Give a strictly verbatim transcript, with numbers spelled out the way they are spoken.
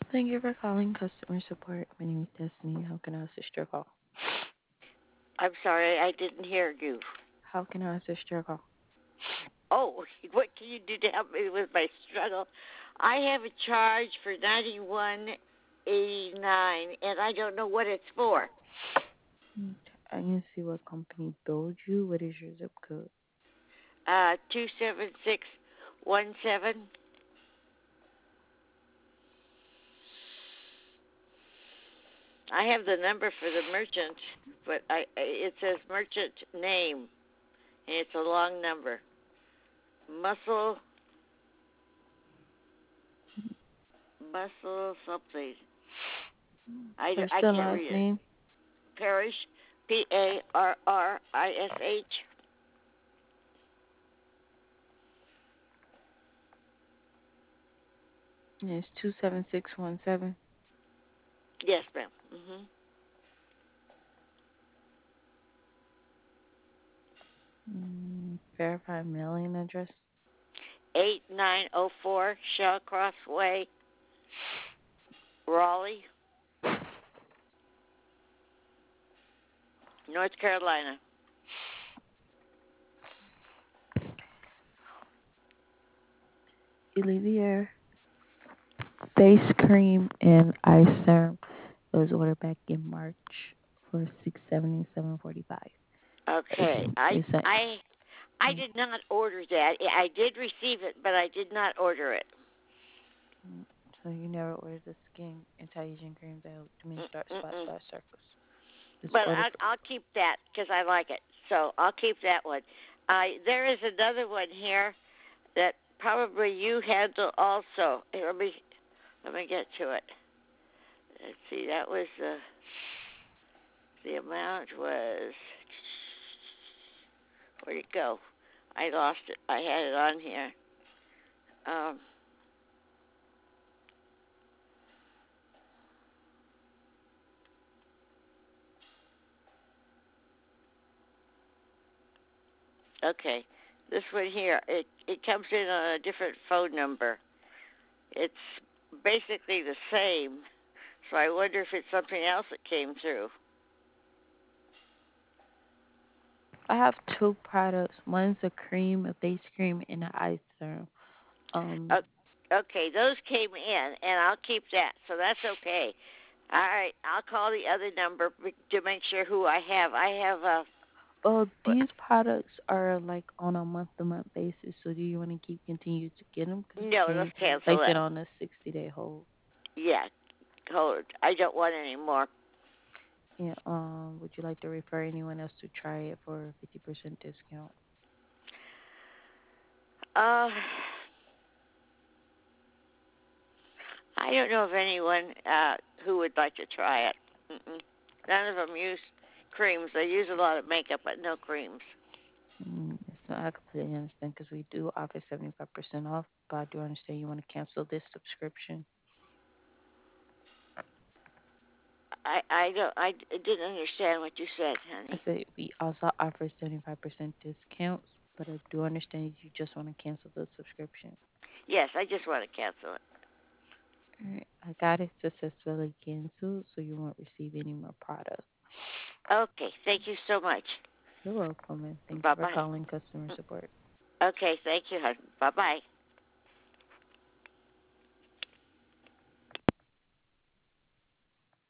Thank you for calling customer support. My name is Destiny. How can I assist your call? I'm sorry, I didn't hear you. How can I assist your call? Oh, what can you do to help me with my struggle? I have a charge for ninety one eighty nine, and I don't know what it's for. Okay, I can see what company billed you. What is your zip code? Uh, two seven six one seven. I have the number for the merchant, but I it says merchant name, and it's a long number. Muscle, muscle something. I, First I and can't last read it. name. Parrish, P A R R I S H. It's two seven six one seven. Yes, ma'am. Mhm. Mm, verify mailing address. eight nine oh four Shellcross Way, Raleigh, North Carolina. Olivier face cream and eye serum. It was ordered back in March for six seventy seven forty five. Okay. I It's a, I I did not order that. I did receive it, but I did not order it. so you never ordered the skin anti-aging cream that helps to make dark spots, Mm-mm. dark circles. It's But ordered. I, I'll keep that because I like it. So I'll keep that one. Uh, there is another one here that probably you handle also. Here, let me let me get to it. Let's see. That was the the amount was. Where'd it go? I lost it. I had it on here. Um, okay. This one here, it it comes in on a different phone number. It's basically the same, so I wonder if it's something else that came through. I have two products. One's a cream, a face cream, and an eye serum. Um, Uh, okay, those came in, and I'll keep that, so that's okay. All right, I'll call the other number to make sure who I have. I have a. well, these products are like on a month-to-month basis. So do you want to keep continue to get them? Because we No, let's can cancel place it that. on a sixty-day hold. Yeah, hold. I don't want any more. And um, would you like to refer anyone else to try it for a fifty percent discount? Uh, I don't know of anyone uh, who would like to try it. Mm-mm. None of them use creams. They use a lot of makeup, but no creams. Mm, so I completely understand because we do offer seventy-five percent off, but I do understand you want to cancel this subscription. I I don't I didn't understand what you said, I honey. said we also offer seventy-five percent discounts, but I do understand you just want to cancel the subscription. Yes, I just want to cancel it. All right, I got it successfully canceled, so you won't receive any more products. Okay, thank you so much. You're welcome, and thank Bye you for bye. calling customer support. Okay, thank you, honey. Bye bye.